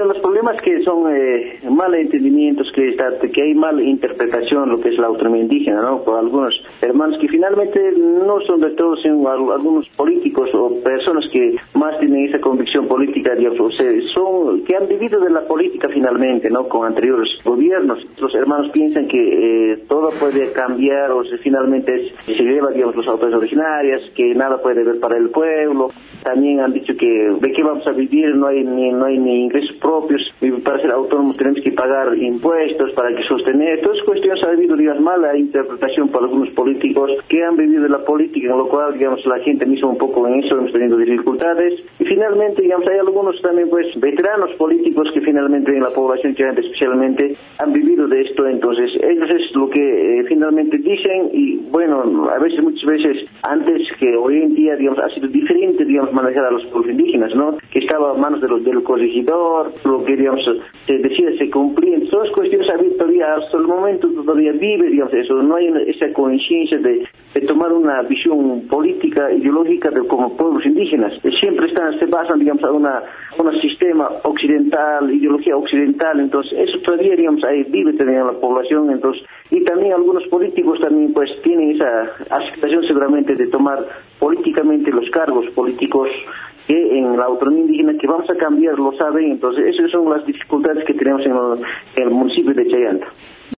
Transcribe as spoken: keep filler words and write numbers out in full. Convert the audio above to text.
los problemas que son eh, malentendimientos, que está, que hay mala interpretación lo que es la autonomía indígena, ¿no? Por algunos hermanos que finalmente no son de todos, sino algunos políticos o personas que más tienen esa convicción política, digamos, o sea, son que han vivido de la política finalmente, ¿no? Con anteriores gobiernos. Los hermanos piensan que eh, todo puede cambiar, o sea, finalmente es, se lleva, digamos, las autoridades originarias, que nada puede ver para el pueblo. También han dicho que de qué vamos a vivir, no hay ni no hay ni ingresos propios, y para ser autónomos tenemos que pagar impuestos para que sostener. Todas estas cuestiones ha habido, digamos, mala interpretación por algunos políticos que han vivido de la política, en lo cual, digamos, la gente misma un poco en eso hemos tenido dificultades. Y finalmente, digamos, hay algunos también, pues, veteranos políticos que finalmente en la población chilena especialmente han vivido de esto. Entonces, ellos es lo que eh, finalmente dicen, y bueno, a veces, muchas veces, antes que hoy en día, digamos, ha sido diferente, digamos, manejar a los pueblos indígenas, ¿no? Que estaba a manos de los, del corregidor, lo que, digamos, se decía, se cumplía. Todas las cuestiones todavía, hasta el momento, todavía vive, digamos, eso. No hay una, esa conciencia de, de tomar una visión política, ideológica de como pueblos indígenas. Siempre están, se basan, digamos, a una, un sistema occidental, ideología occidental. Entonces, eso todavía, digamos, ahí vive también en la población. Entonces, y también algunos políticos también, pues, tienen esa aceptación seguramente de tomar políticamente los cargos políticos que en la autonomía indígena, que vamos a cambiar, lo saben. Entonces, esas son las dificultades que tenemos en el, en el municipio de Chayanta.